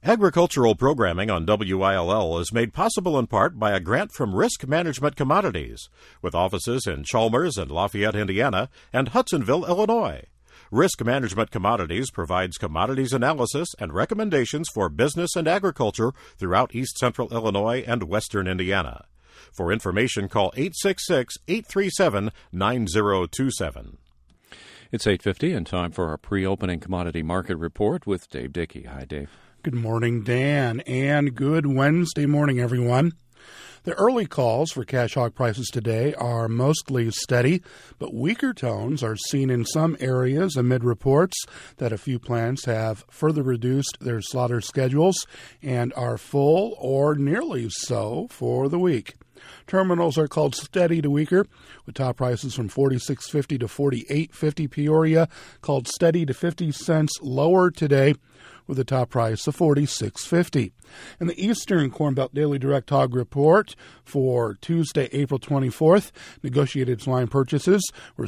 Agricultural programming on WILL is made possible in part by a grant from Risk Management Commodities, with offices in Chalmers and Lafayette, Indiana, and Hudsonville, Illinois. Risk Management Commodities provides commodities analysis and recommendations for business and agriculture throughout East Central Illinois and Western Indiana. For information, call 866-837-9027. It's 8:50 and time for our pre-opening commodity market report with Dave Dickey. Hi, Dave. Good morning, Dan, and good Wednesday morning, everyone. The early calls for cash hog prices today are mostly steady, but weaker tones are seen in some areas amid reports that a few plants have further reduced their slaughter schedules and are full or nearly so for the week. Terminals are called steady to weaker, with top prices from $46.50 to $48.50. Peoria called steady to 50 cents lower today, with a top price of $46.50. In the Eastern Corn Belt Daily Direct Hog Report for Tuesday, April 24th, negotiated swine purchases were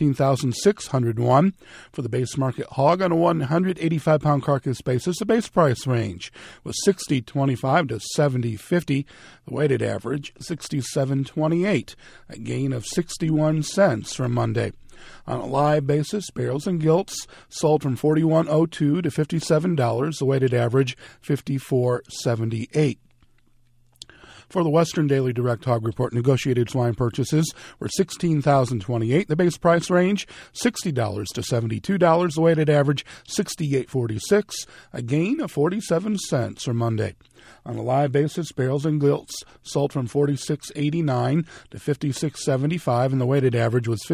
17,601 for the base market hog on a 185-pound carcass basis. The base price range was $60.25 to $70.50. The weighted average, $67.28, a gain of 61 cents from Monday. On a live basis, barrels and gilts sold from $41.02 to $57. The weighted average, $54.78. For the Western Daily Direct Hog Report, negotiated swine purchases were $16,028. The base price range, $60 to $72. The weighted average, $68.46, a gain of 47 cents from Monday. On a live basis, barrels and gilts sold from $46.89 to $56.75, and the weighted average was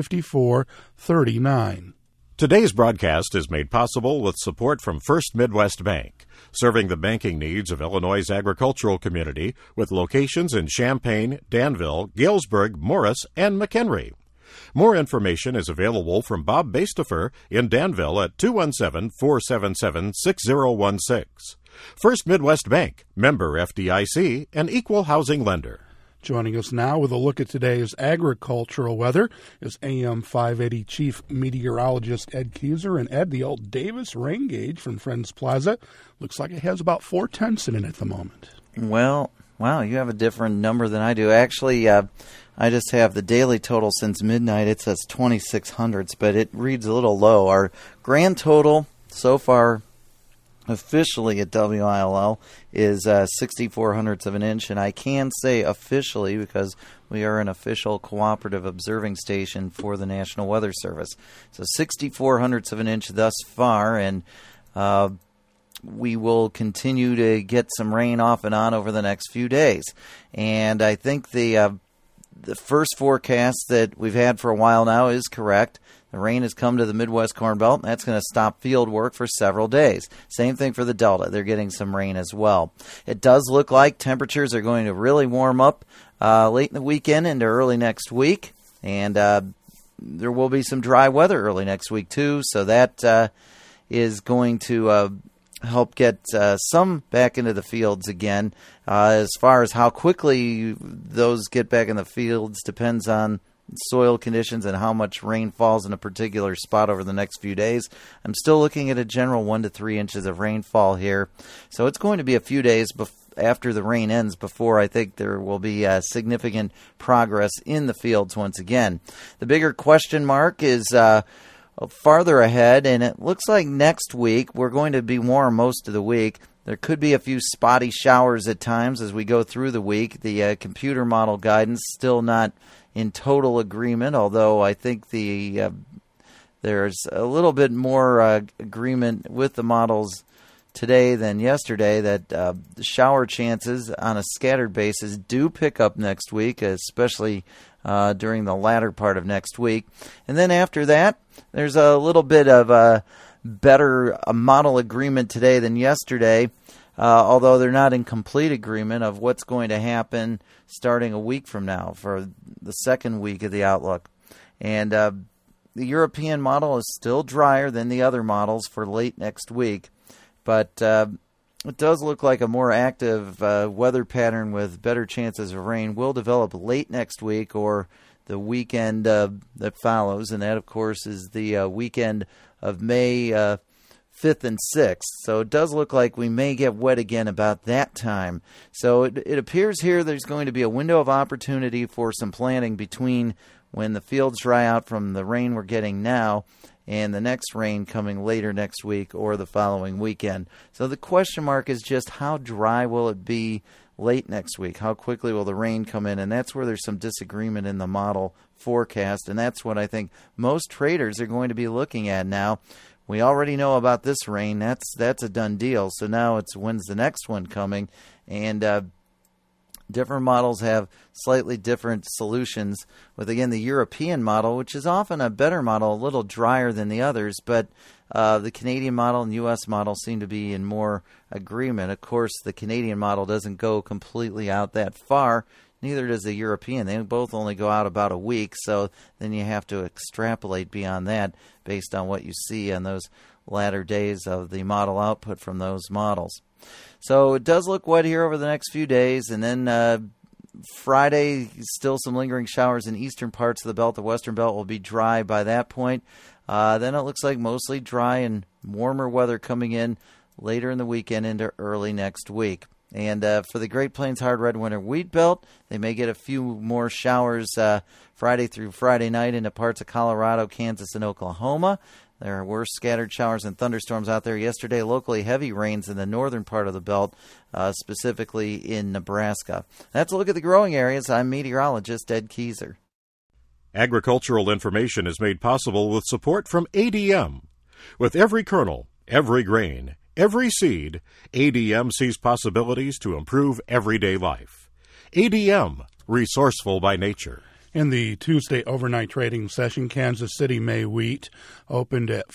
$54.39. Today's broadcast is made possible with support from First Midwest Bank, serving the banking needs of Illinois' agricultural community with locations in Champaign, Danville, Galesburg, Morris, and McHenry. More information is available from Bob Bastefer in Danville at 217-477-6016. First Midwest Bank, member FDIC, an equal housing lender. Joining us now with a look at today's agricultural weather is AM 580 Chief Meteorologist Ed Keyser. And Ed, the old Davis rain gauge from Friends Plaza looks like it has about 4/10 in it at the moment. Well, wow, you have a different number than I do. Actually, I just have the daily total since midnight. It says 2600s, but it reads a little low. Our grand total so far officially at WILL is 64 hundredths of an inch, and I can say officially because we are an official cooperative observing station for the National Weather Service. So 64 hundredths of an inch thus far, and we will continue to get some rain off and on over the next few days. And I think the first forecast that we've had for a while now is correct. The rain has come to the Midwest Corn Belt, and that's going to stop field work for several days. Same thing for the Delta. They're getting some rain as well. It does look like temperatures are going to really warm up late in the weekend into early next week, and there will be some dry weather early next week too, so that is going to help get some back into the fields again. As far as how quickly those get back in the fields depends on soil conditions and how much rain falls in a particular spot over the next few days. I'm still looking at a general 1 to 3 inches of rainfall here. So it's going to be a few days after the rain ends before I think there will be significant progress in the fields once again. The bigger question mark is farther ahead, and it looks like next week we're going to be warm most of the week. There could be a few spotty showers at times as we go through the week. The computer model guidance still not in total agreement, although I think there's a little bit more agreement with the models today than yesterday that the shower chances on a scattered basis do pick up next week, especially during the latter part of next week. And then after that, there's a little bit of a better model agreement today than yesterday, although they're not in complete agreement of what's going to happen starting a week from now for the second week of the outlook. And the European model is still drier than the other models for late next week, but it does look like a more active weather pattern with better chances of rain will develop late next week or the weekend that follows, and that, of course, is the weekend of May 5th and 6th. So it does look like we may get wet again about that time. So it appears here there's going to be a window of opportunity for some planting between when the fields dry out from the rain we're getting now and the next rain coming later next week or the following weekend. So the question mark is just how dry will it be late next week? How quickly will the rain come in? And that's where there's some disagreement in the model forecast, and that's what I think most traders are going to be looking at now. We already know about this rain. That's a done deal. So now it's when's the next one coming? And different models have slightly different solutions with, again, the European model, which is often a better model, a little drier than the others, but the Canadian model and U.S. model seem to be in more agreement. Of course, the Canadian model doesn't go completely out that far. Neither does the European. They both only go out about a week, so then you have to extrapolate beyond that based on what you see on those latter days of the model output from those models. So it does look wet here over the next few days, and then Friday, still some lingering showers in eastern parts of the belt. The western belt will be dry by that point. Then it looks like mostly dry and warmer weather coming in later in the weekend into early next week. And for the Great Plains Hard Red Winter Wheat Belt, they may get a few more showers Friday through Friday night into parts of Colorado, Kansas, and Oklahoma. There were scattered showers and thunderstorms out there yesterday. Locally heavy rains in the northern part of the belt, specifically in Nebraska. That's a look at the growing areas. I'm meteorologist Ed Keyser. Agricultural information is made possible with support from ADM. With every kernel, every grain, every seed, ADM sees possibilities to improve everyday life. ADM, resourceful by nature. In the Tuesday overnight trading session, Kansas City May wheat opened at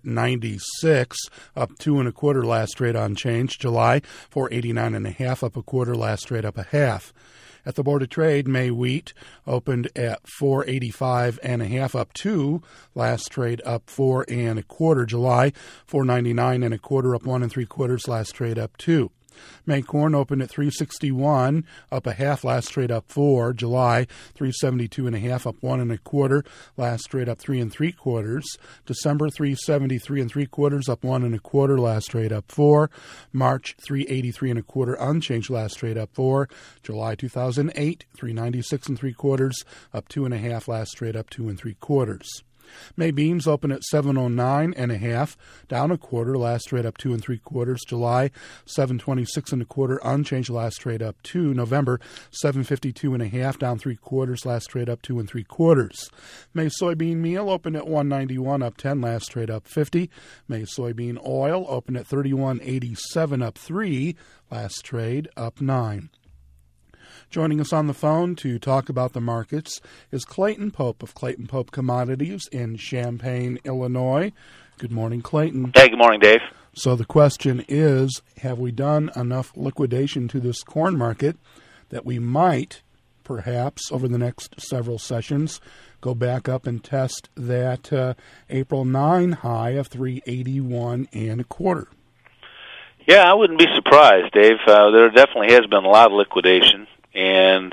$4.96, up 2 1/4 last trade unchanged. July $4.89 1/2, up 1/4 last trade, up 1/2. At the Board of Trade, May wheat opened at $4.85 1/2, up 2. Last trade up 4 1/4. July $4.99 1/4, up 1 3/4. Last trade up 2. May corn opened at $3.61, up 1/2. Last trade up 4. July $3.72 1/2, up 1 1/4. Last trade up 3 3/4. December $3.73 3/4, up 1 1/4. Last trade up 4. March $3.83 1/4, unchanged. Last trade up 4. July 2008 $3.96 3/4, up 2 1/2. Last trade up 2 3/4. May beans open at $7.09 1/2, down 1/4. Last trade up 2 3/4. July $7.26 1/4, unchanged. Last trade up 2. November $7.52 1/2, down 3/4. Last trade up 2 3/4. May soybean meal open at $1.91, up 10. Last trade up 50. May soybean oil open at $31.87, up 3. Last trade up 9. Joining us on the phone to talk about the markets is Clayton Pope of Clayton Pope Commodities in Champaign, Illinois. Good morning, Clayton. Hey, good morning, Dave. So the question is, have we done enough liquidation to this corn market that we might, perhaps, over the next several sessions, go back up and test that April 9 high of $3.81 1/4? Yeah, I wouldn't be surprised, Dave. There definitely has been a lot of liquidation. And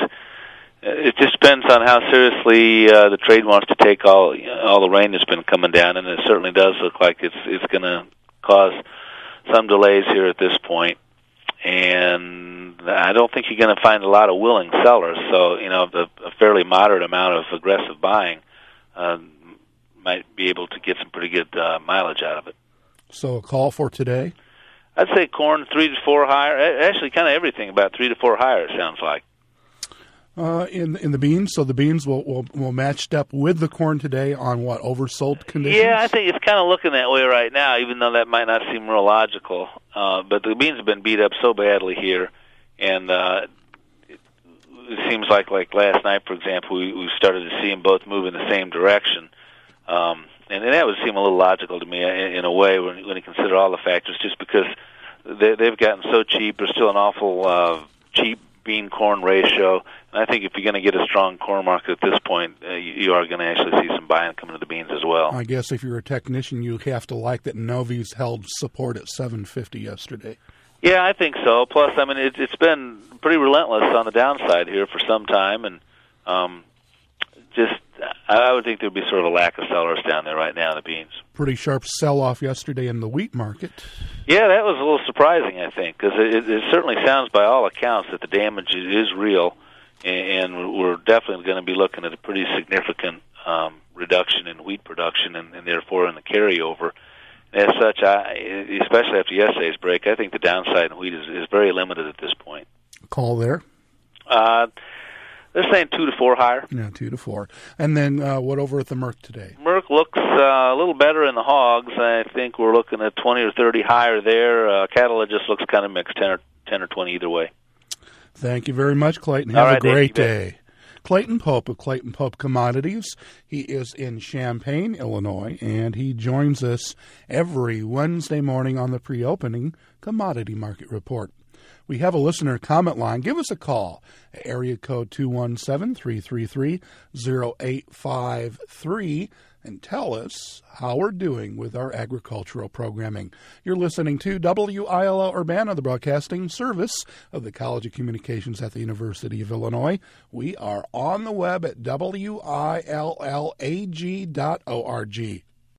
it just depends on how seriously the trade wants to take all the rain that's been coming down, and it certainly does look like it's going to cause some delays here at this point. And I don't think you're going to find a lot of willing sellers. So, a fairly moderate amount of aggressive buying might be able to get some pretty good mileage out of it. So a call for today? I'd say corn 3 to 4 higher. Actually, kind of everything about 3 to 4 higher, it sounds like. In the beans, so the beans will match up with the corn today on what, oversold conditions? Yeah, I think it's kind of looking that way right now, even though that might not seem real logical. But the beans have been beat up so badly here, and it seems like last night, for example, we started to see them both move in the same direction. And that would seem a little logical to me in a way when you consider all the factors, just because they've gotten so cheap. There's still an awful cheap bean-corn ratio. And I think if you're going to get a strong corn market at this point, you are going to actually see some buying coming to the beans as well. I guess if you're a technician, you have to like that Novi's held support at $7.50 yesterday. Yeah, I think so. Plus, I mean, it's been pretty relentless on the downside here for some time, and I would think there'd be sort of a lack of sellers down there right now in the beans. Pretty sharp sell-off yesterday in the wheat market. Yeah, that was a little surprising, I think, because it certainly sounds by all accounts that the damage is real, and we're definitely going to be looking at a pretty significant reduction in wheat production and therefore in the carryover. As such, especially after yesterday's break, I think the downside in wheat is very limited at this point. Call there? They're saying 2 to 4 higher. Yeah, 2 to 4. And then what over at the Merck today? Merck looks a little better in the hogs. I think we're looking at 20 or 30 higher there. Cattle, it just looks kind of mixed, 10 or 20 either way. Thank you very much, Clayton. Have All right, a great Dave, day. Clayton Pope of Clayton Pope Commodities. He is in Champaign, Illinois, and he joins us every Wednesday morning on the pre-opening Commodity Market Report. We have a listener comment line. Give us a call at area code 217-333-0853 and tell us how we're doing with our agricultural programming. You're listening to WILL Urbana, the broadcasting service of the College of Communications at the University of Illinois. We are on the web at WILLAG.org.